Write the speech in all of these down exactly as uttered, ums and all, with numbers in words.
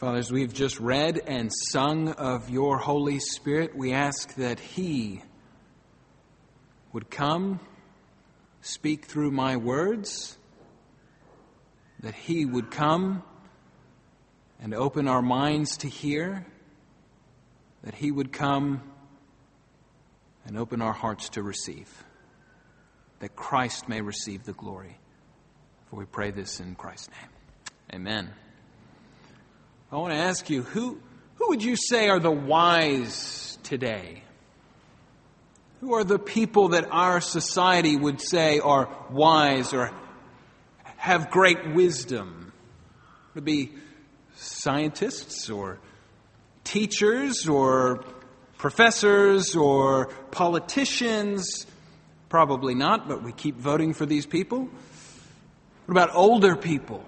Father, as we've just read and sung of your Holy Spirit, we ask that He would come, speak through my words, that He would come and open our minds to hear, that He would come and open our hearts to receive, that Christ may receive the glory. For we pray this in Christ's name. Amen. I want to ask you, who, who would you say are the wise today? Who are the people that our society would say are wise or have great wisdom? Would it be scientists or teachers or professors or politicians? Probably not, but we keep voting for these people. What about older people?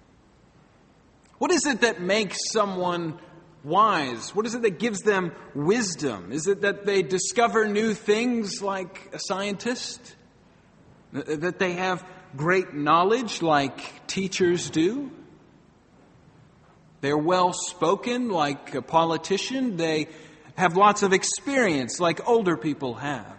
What is it that makes someone wise? What is it that gives them wisdom? Is it that they discover new things like a scientist? That they have great knowledge like teachers do? They're well spoken like a politician? They have lots of experience like older people have?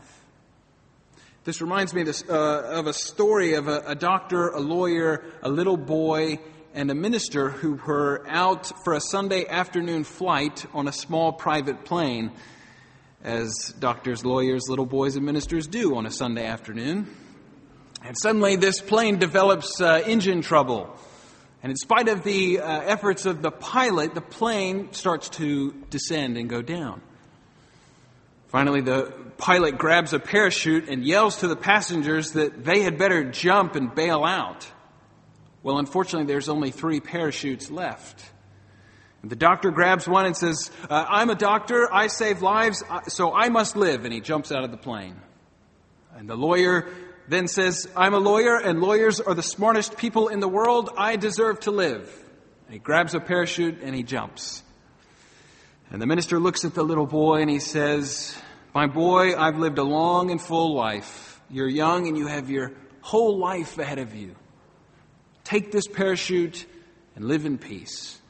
This reminds me of, this, uh, of a story of a, a doctor, a lawyer, a little boy, and a minister who were out for a Sunday afternoon flight on a small private plane, as doctors, lawyers, little boys, and ministers do on a Sunday afternoon. And suddenly this plane develops uh, engine trouble. And in spite of the uh, efforts of the pilot, the plane starts to descend and go down. Finally, the pilot grabs a parachute and yells to the passengers that they had better jump and bail out. Well, unfortunately, there's only three parachutes left. And the doctor grabs one and says, uh, I'm a doctor, I save lives, so I must live. And he jumps out of the plane. And the lawyer then says, I'm a lawyer, and lawyers are the smartest people in the world. I deserve to live. And he grabs a parachute and he jumps. And the minister looks at the little boy and he says, my boy, I've lived a long and full life. You're young and you have your whole life ahead of you. Take this parachute and live in peace.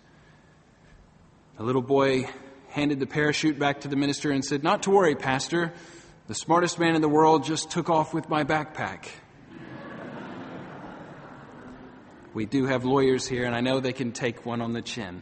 The little boy handed the parachute back to the minister and said, not to worry, Pastor. The smartest man in the world just took off with my backpack. We do have lawyers here, and I know they can take one on the chin.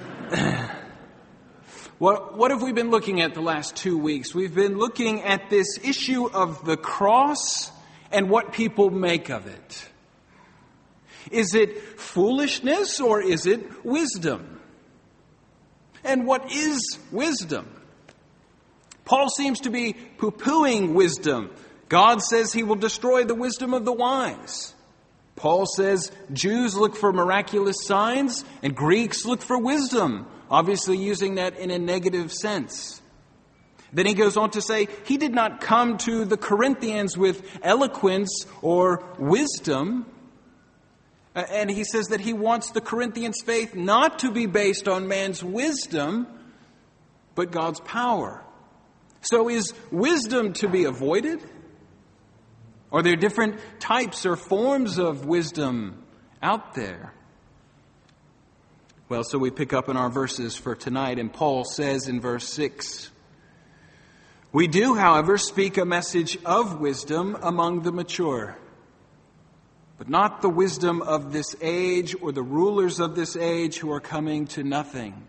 What, what have we been looking at the last two weeks? We've been looking at this issue of the cross and what people make of it. Is it foolishness or is it wisdom? And what is wisdom? Paul seems to be poo-pooing wisdom. God says he will destroy the wisdom of the wise. Paul says Jews look for miraculous signs and Greeks look for wisdom, obviously using that in a negative sense. Then he goes on to say he did not come to the Corinthians with eloquence or wisdom. And he says that he wants the Corinthians' faith not to be based on man's wisdom, but God's power. So is wisdom to be avoided? Are there different types or forms of wisdom out there? Well, so we pick up in our verses for tonight, and Paul says in verse six, we do, however, speak a message of wisdom among the mature, but not the wisdom of this age or the rulers of this age who are coming to nothing.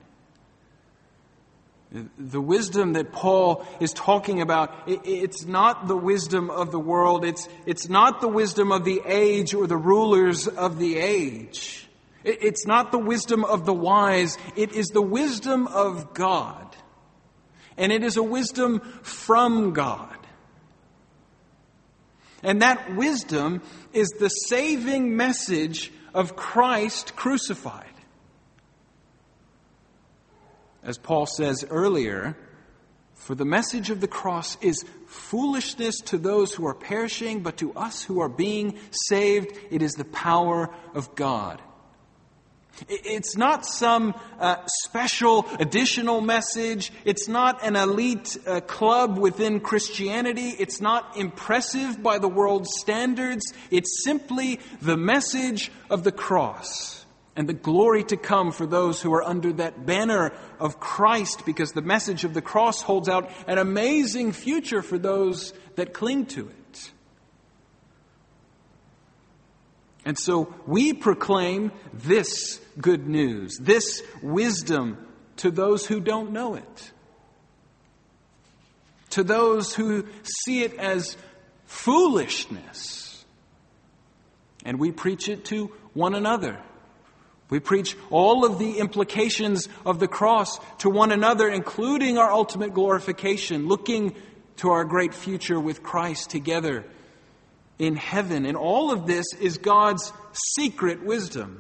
The wisdom that Paul is talking about, it's not the wisdom of the world. It's, it's not the wisdom of the age or the rulers of the age. It's not the wisdom of the wise. It is the wisdom of God. And it is a wisdom from God. And that wisdom is the saving message of Christ crucified. As Paul says earlier, for the message of the cross is foolishness to those who are perishing, but to us who are being saved, it is the power of God. It's not some uh, special additional message. It's not an elite uh, club within Christianity. It's not impressive by the world's standards. It's simply the message of the cross. and the glory to come for those who are under that banner of Christ, because the message of the cross holds out an amazing future for those that cling to it. And so we proclaim this good news, this wisdom to those who don't know it, to those who see it as foolishness. And we preach it to one another. We preach all of the implications of the cross to one another, including our ultimate glorification, looking to our great future with Christ together in heaven. And all of this is God's secret wisdom.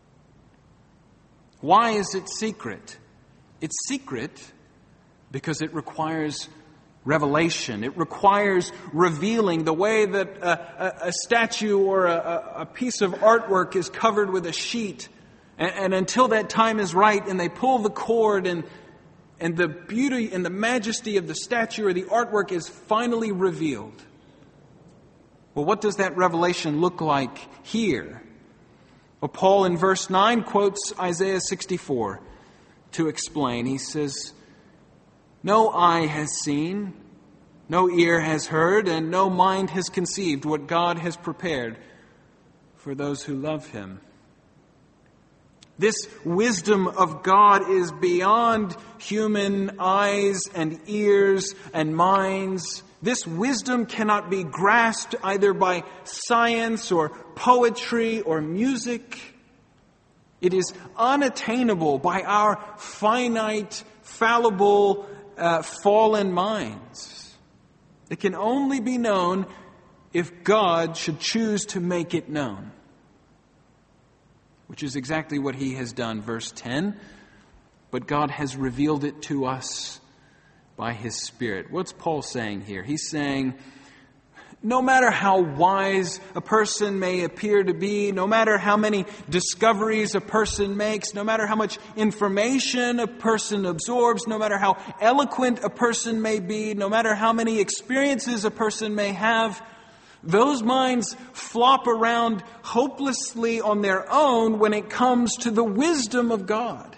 Why is it secret? It's secret because it requires revelation. It requires revealing, the way that a, a, a statue or a, a piece of artwork is covered with a sheet. And, and until that time is right and they pull the cord and, and the beauty and the majesty of the statue or the artwork is finally revealed. Well, what does that revelation look like here? Well, Paul in verse nine quotes Isaiah sixty-four to explain. He says, "No eye has seen, no ear has heard, and no mind has conceived what God has prepared for those who love Him." This wisdom of God is beyond human eyes and ears and minds. This wisdom cannot be grasped either by science or poetry or music. It is unattainable by our finite, fallible, uh, fallen minds. It can only be known if God should choose to make it known, which is exactly what He has done. Verse ten, but God has revealed it to us by His Spirit. What's Paul saying here? He's saying, no matter how wise a person may appear to be, no matter how many discoveries a person makes, no matter how much information a person absorbs, no matter how eloquent a person may be, no matter how many experiences a person may have, those minds flop around hopelessly on their own when it comes to the wisdom of God.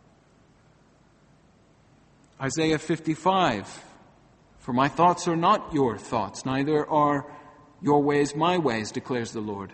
Isaiah fifty-five, "For my thoughts are not your thoughts, neither are your ways my ways, declares the Lord.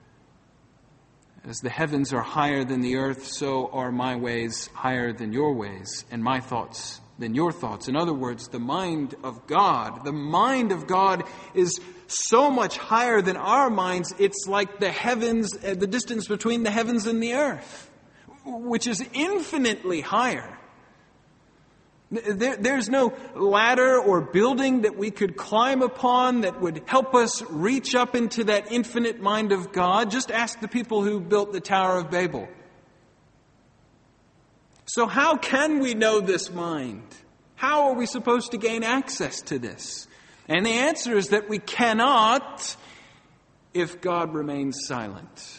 As the heavens are higher than the earth, so are my ways higher than your ways, and my thoughts than your thoughts." In other words, the mind of God, the mind of God is so much higher than our minds, it's like the heavens, the distance between the heavens and the earth, which is infinitely higher. There, there's no ladder or building that we could climb upon that would help us reach up into that infinite mind of God. Just ask the people who built the Tower of Babel. So how can we know this mind? How are we supposed to gain access to this? And the answer is that we cannot if God remains silent.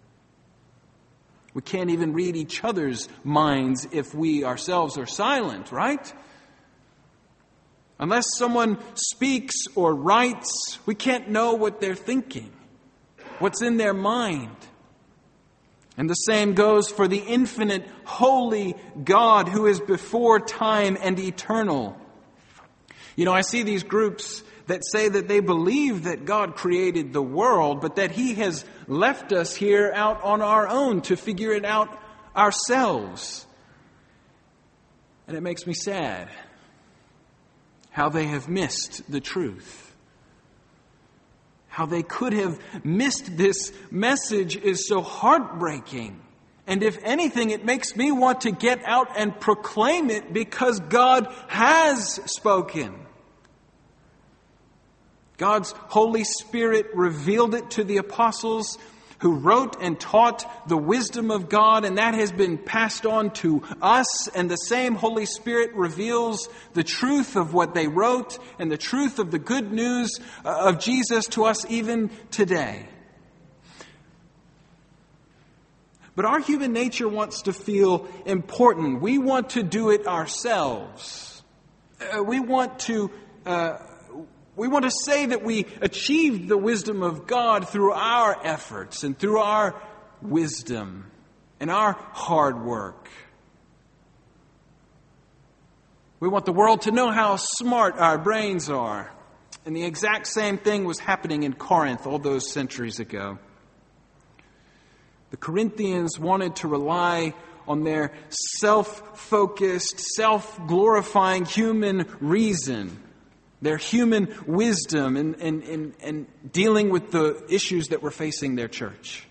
We can't even read each other's minds if we ourselves are silent, right? Unless someone speaks or writes, we can't know what they're thinking, what's in their mind. And the same goes for the infinite, holy God who is before time and eternal. You know, I see these groups that say that they believe that God created the world, but that He has left us here out on our own to figure it out ourselves. And it makes me sad how they have missed the truth. How they could have missed this message is so heartbreaking. And if anything, it makes me want to get out and proclaim it because God has spoken. God's Holy Spirit revealed it to the apostles who wrote and taught the wisdom of God, and that has been passed on to us. And the same Holy Spirit reveals the truth of what they wrote and the truth of the good news of Jesus to us even today. But our human nature wants to feel important. We want to do it ourselves. Uh, we want to... Uh, We want to say that we achieved the wisdom of God through our efforts and through our wisdom. and our hard work. We want the world to know how smart our brains are. And the exact same thing was happening in Corinth all those centuries ago. The Corinthians wanted to rely on their self-focused, self-glorifying human reason, their human wisdom in, in, in, in dealing with the issues that were facing their church,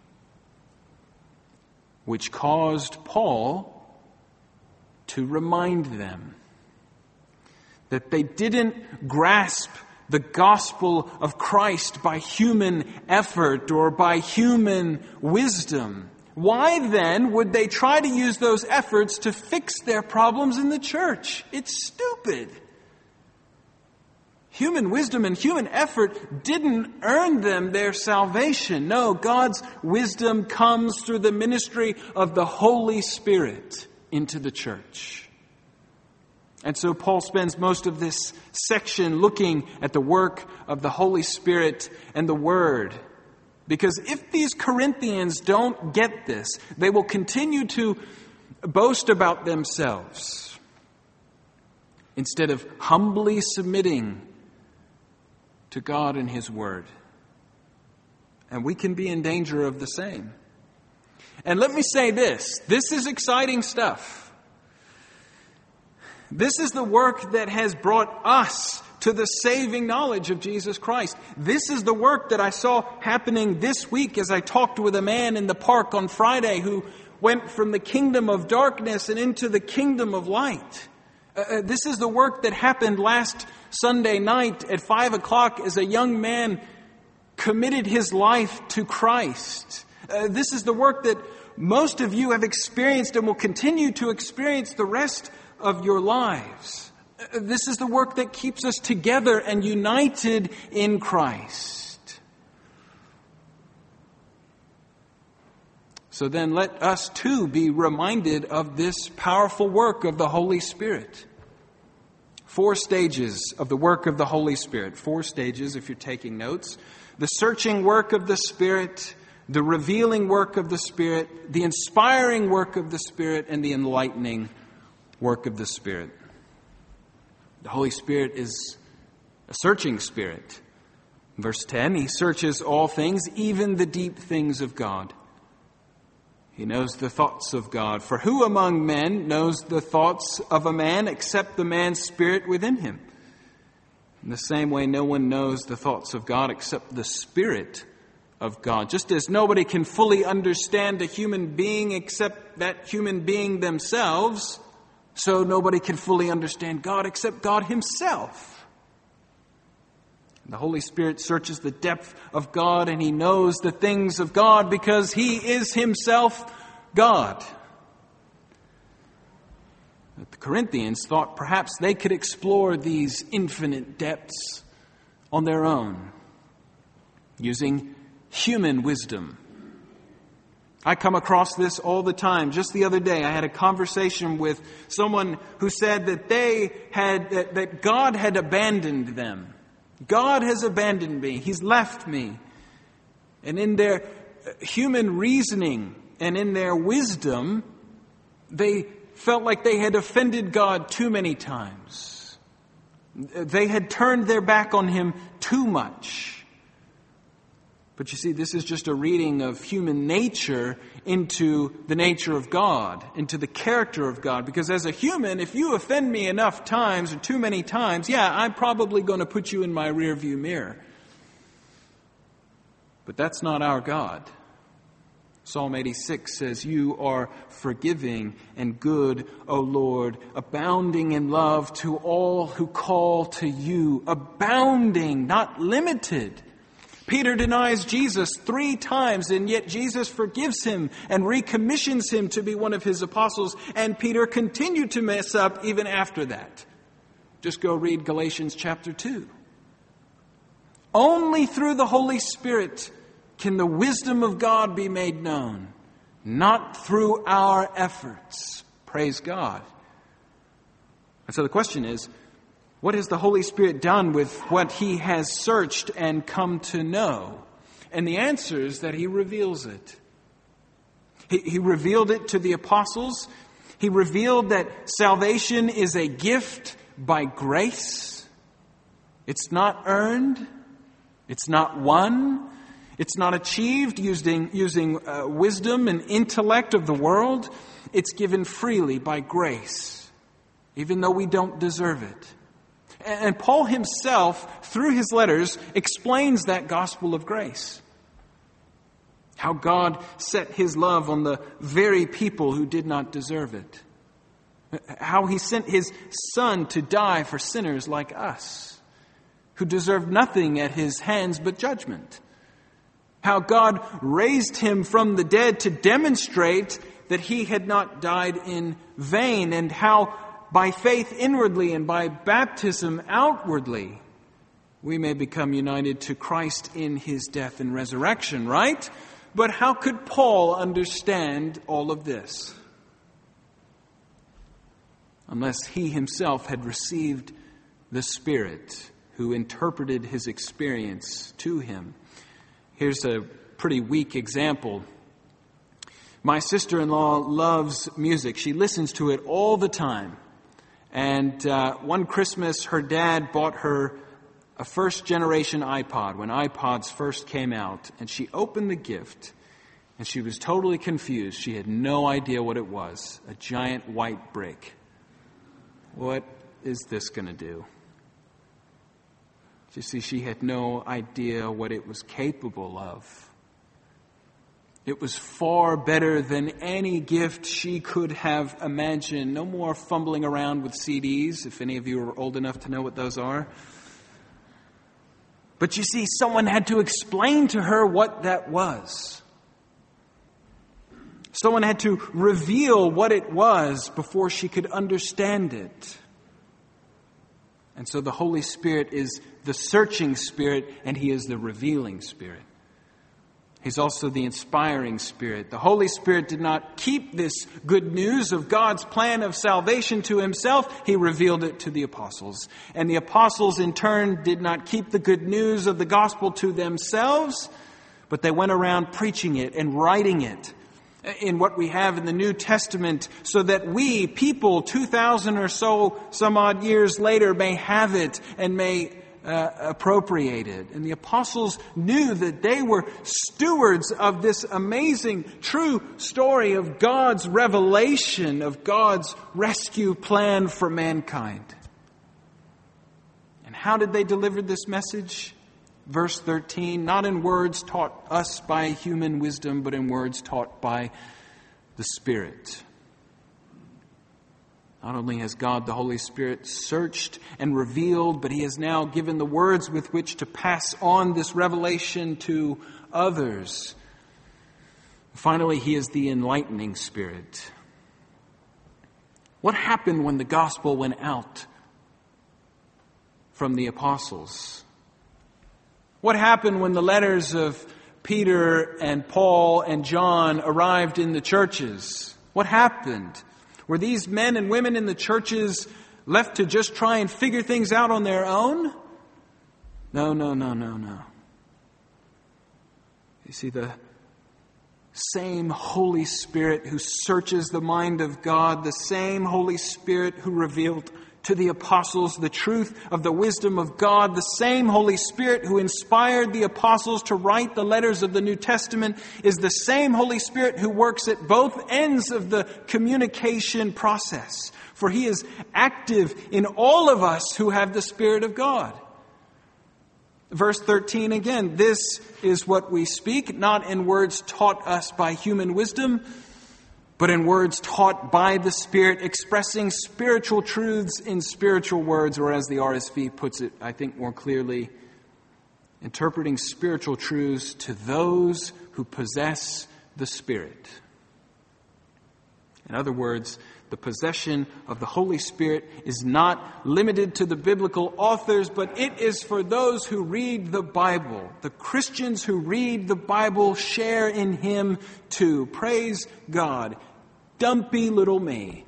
which caused Paul to remind them that they didn't grasp the gospel of Christ by human effort or by human wisdom. Why then would they try to use those efforts to fix their problems in the church? It's stupid. Human wisdom and human effort didn't earn them their salvation. No, God's wisdom comes through the ministry of the Holy Spirit into the church. And so Paul spends most of this section looking at the work of the Holy Spirit and the Word. Because if these Corinthians don't get this, they will continue to boast about themselves instead of humbly submitting to God and His Word. And we can be in danger of the same. And let me say this, this is exciting stuff. This is the work that has brought us to the saving knowledge of Jesus Christ. This is the work that I saw happening this week as I talked with a man in the park on Friday who went from the kingdom of darkness and into the kingdom of light. Uh, this is the work that happened last Sunday night at five o'clock as a young man committed his life to Christ. Uh, this is the work that most of you have experienced and will continue to experience the rest of your lives. This is the work that keeps us together and united in Christ. So then let us too be reminded of this powerful work of the Holy Spirit. Four stages of the work of the Holy Spirit. Four stages if you're taking notes. The searching work of the Spirit, the revealing work of the Spirit, the inspiring work of the Spirit, and the enlightening work of the Spirit. The Holy Spirit is a searching Spirit. Verse ten, He searches all things, even the deep things of God. He knows the thoughts of God. For who among men knows the thoughts of a man except the man's spirit within him? In the same way, no one knows the thoughts of God except the Spirit of God. Just as nobody can fully understand a human being except that human being themselves, so nobody can fully understand God except God Himself. The Holy Spirit searches the depth of God and He knows the things of God because He is Himself God. But the Corinthians thought perhaps they could explore these infinite depths on their own, using human wisdom. I come across this all the time. Just the other day, I had a conversation with someone who said that they had, that, that God had abandoned them. God has abandoned me. He's left me. And in their human reasoning and in their wisdom, they felt like they had offended God too many times. They had turned their back on Him too much. But you see, this is just a reading of human nature into the nature of God, into the character of God. Because as a human, if you offend me enough times or too many times, yeah, I'm probably going to put you in my rearview mirror. But that's not our God. Psalm eighty-six says, "You are forgiving and good, O Lord, abounding in love to all who call to you." Abounding, not limited. Peter denies Jesus three times, and yet Jesus forgives him and recommissions him to be one of His apostles, and Peter continued to mess up even after that. Just go read Galatians chapter two. Only through the Holy Spirit can the wisdom of God be made known, not through our efforts. Praise God. And so the question is, what has the Holy Spirit done with what He has searched and come to know? And the answer is that He reveals it. He, he revealed it to the apostles. He revealed that salvation is a gift by grace. It's not earned. It's not won. It's not achieved using, using uh, wisdom and intellect of the world. It's given freely by grace, even though we don't deserve it. And Paul himself, through his letters, explains that gospel of grace. How God set his love on the very people who did not deserve it. How he sent his Son to die for sinners like us, who deserved nothing at his hands but judgment. How God raised him from the dead to demonstrate that he had not died in vain, and how by faith inwardly and by baptism outwardly we may become united to Christ in his death and resurrection, right? But how could Paul understand all of this unless he himself had received the Spirit who interpreted his experience to him? Here's a pretty weak example. My sister-in-law loves music. She listens to it all the time. And uh, one Christmas, her dad bought her a first-generation iPod when iPods first came out. And she opened the gift, and she was totally confused. She had no idea what it was. A giant white brick. What is this going to do? You see, she had no idea what it was capable of. It was far better than any gift she could have imagined. No more fumbling around with C Ds, if any of you are old enough to know what those are. But you see, someone had to explain to her what that was. Someone had to reveal what it was before she could understand it. And so the Holy Spirit is the searching Spirit, and He is the revealing Spirit. He's also the inspiring Spirit. The Holy Spirit did not keep this good news of God's plan of salvation to Himself. He revealed it to the apostles. And the apostles in turn did not keep the good news of the gospel to themselves, but they went around preaching it and writing it in what we have in the New Testament, so that we, people two thousand or so, some odd years later, may have it and may uh, appropriate it. And the apostles knew that they were stewards of this amazing, true story of God's revelation, of God's rescue plan for mankind. And how did they deliver this message? Verse thirteen, not in words taught us by human wisdom, but in words taught by the Spirit. Not only has God the Holy Spirit searched and revealed, but He has now given the words with which to pass on this revelation to others. Finally, He is the enlightening Spirit. What happened when the gospel went out from the apostles? What happened when the letters of Peter and Paul and John arrived in the churches? What happened? Were these men and women in the churches left to just try and figure things out on their own? No, no, no, no, no. You see, the same Holy Spirit who searches the mind of God, the same Holy Spirit who revealed to the apostles the truth of the wisdom of God, the same Holy Spirit who inspired the apostles to write the letters of the New Testament is the same Holy Spirit who works at both ends of the communication process. For He is active in all of us who have the Spirit of God. Verse thirteen again, this is what we speak, not in words taught us by human wisdom, but in words taught by the Spirit, expressing spiritual truths in spiritual words, or as the R S V puts it, I think more clearly, interpreting spiritual truths to those who possess the Spirit. In other words, the possession of the Holy Spirit is not limited to the biblical authors, but it is for those who read the Bible. The Christians who read the Bible share in Him too. Praise God. Dumpy little me.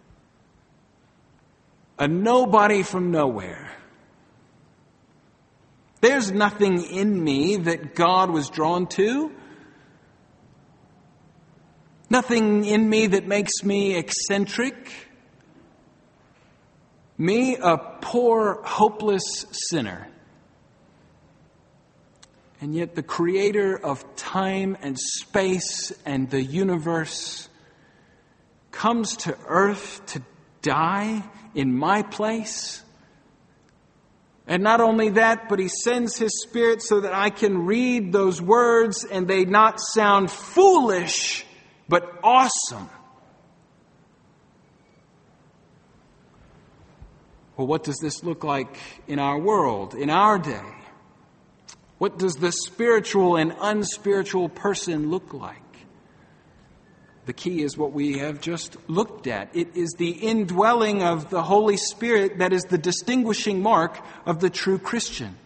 A nobody from nowhere. There's nothing in me that God was drawn to. Nothing in me that makes me eccentric. Me, a poor, hopeless sinner. And yet the creator of time and space and the universe comes to earth to die in my place. And not only that, but he sends his Spirit so that I can read those words and they not sound foolish, but awesome. Well, what does this look like in our world, in our day? What does the spiritual and unspiritual person look like? The key is what we have just looked at. It is the indwelling of the Holy Spirit that is the distinguishing mark of the true Christian.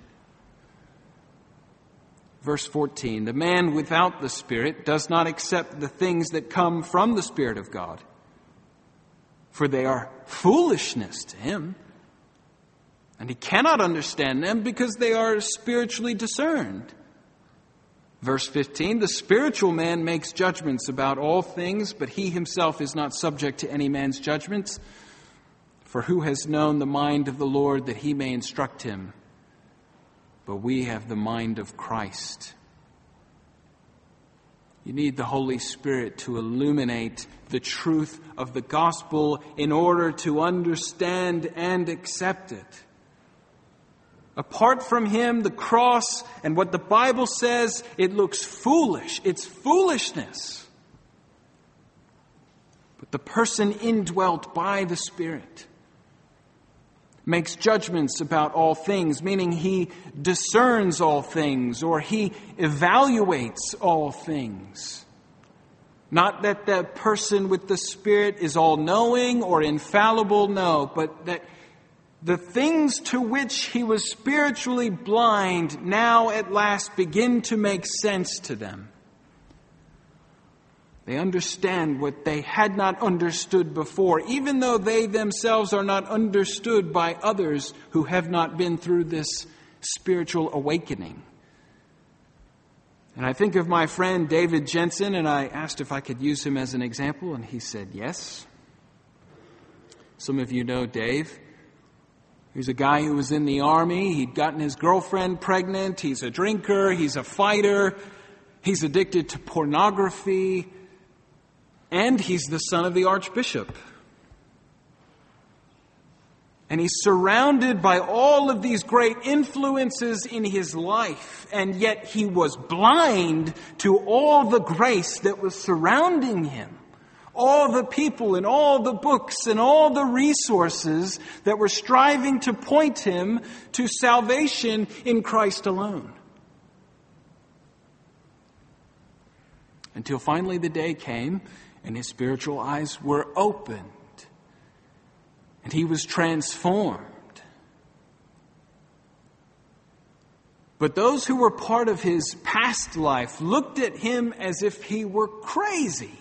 Verse fourteen, the man without the Spirit does not accept the things that come from the Spirit of God, for they are foolishness to him. And he cannot understand them because they are spiritually discerned. Verse fifteen, the spiritual man makes judgments about all things, but he himself is not subject to any man's judgments. For who has known the mind of the Lord that he may instruct him? But we have the mind of Christ. You need the Holy Spirit to illuminate the truth of the gospel in order to understand and accept it. Apart from him, the cross and what the Bible says, it looks foolish. It's foolishness. But the person indwelt by the Spirit makes judgments about all things, meaning he discerns all things or he evaluates all things. Not that the person with the Spirit is all-knowing or infallible, no, but that the things to which he was spiritually blind now at last begin to make sense to them. They understand what they had not understood before, even though they themselves are not understood by others who have not been through this spiritual awakening. And I think of my friend David Jensen, and I asked if I could use him as an example, and he said yes. Some of you know Dave. He's a guy who was in the army. He'd gotten his girlfriend pregnant. He's a drinker. He's a fighter. He's addicted to pornography. And he's the son of the archbishop. And he's surrounded by all of these great influences in his life. And yet he was blind to all the grace that was surrounding him. All the people and all the books and all the resources that were striving to point him to salvation in Christ alone. Until finally the day came and his spiritual eyes were opened and he was transformed. But those who were part of his past life looked at him as if he were crazy.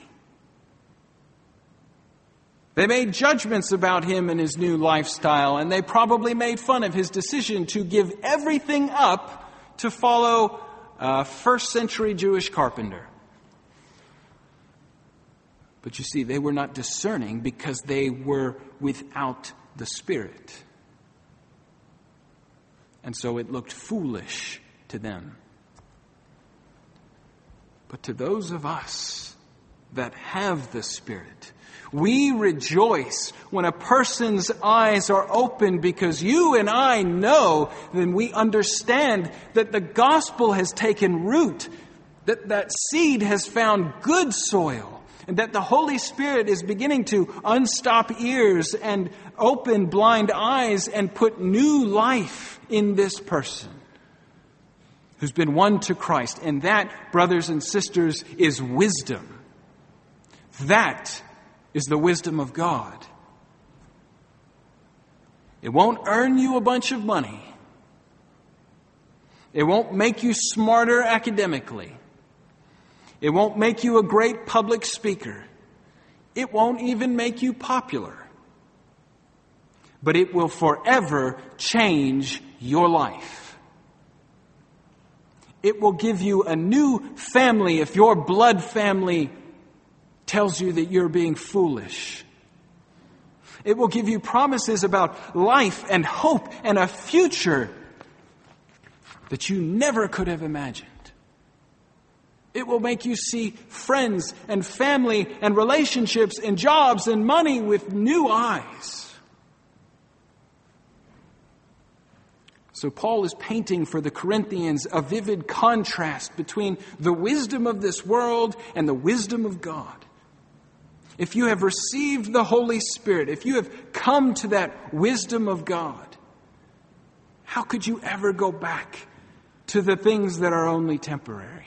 They made judgments about him and his new lifestyle, and they probably made fun of his decision to give everything up to follow a first century Jewish carpenter. But you see, they were not discerning because they were without the Spirit. And so it looked foolish to them. But to those of us that have the Spirit, we rejoice when a person's eyes are open because you and I know, then we understand that the gospel has taken root, that that seed has found good soil, and that the Holy Spirit is beginning to unstop ears and open blind eyes and put new life in this person who's been won to Christ. And that, brothers and sisters, is wisdom. That is the wisdom of God. It won't earn you a bunch of money. It won't make you smarter academically. It won't make you a great public speaker. It won't even make you popular. But it will forever change your life. It will give you a new family if your blood family tells you that you're being foolish. It will give you promises about life and hope and a future that you never could have imagined. It will make you see friends and family and relationships and jobs and money with new eyes. So Paul is painting for the Corinthians a vivid contrast between the wisdom of this world and the wisdom of God. If you have received the Holy Spirit, if you have come to that wisdom of God, how could you ever go back to the things that are only temporary?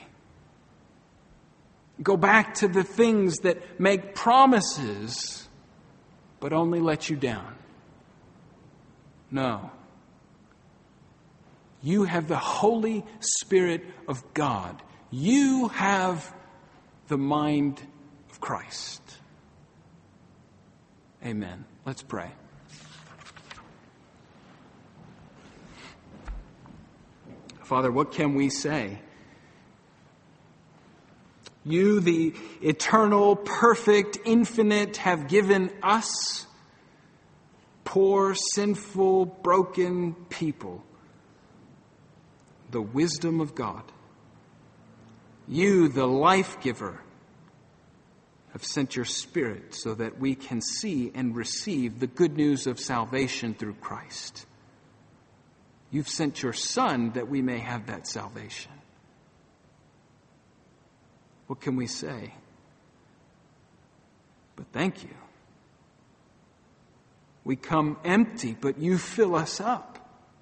Go back to the things that make promises but only let you down. No. You have the Holy Spirit of God. You have the mind of Christ. Amen. Let's pray. Father, what can we say? You, the eternal, perfect, infinite, have given us, poor, sinful, broken people, the wisdom of God. You, the life giver, have sent your Spirit so that we can see and receive the good news of salvation through Christ. You've sent your Son that we may have that salvation. What can we say? But thank you. We come empty, but you fill us up.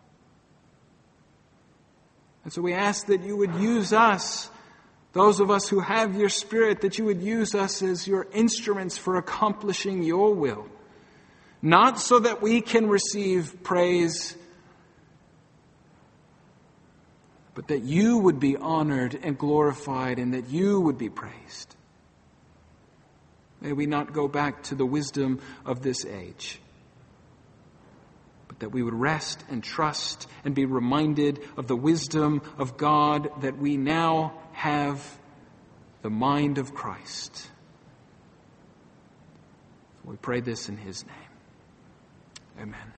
And so we ask that you would use us, those of us who have your Spirit, that you would use us as your instruments for accomplishing your will. Not so that we can receive praise, but that you would be honored and glorified and that you would be praised. May we not go back to the wisdom of this age, but that we would rest and trust and be reminded of the wisdom of God, that we now have the mind of Christ. We pray this in his name. Amen.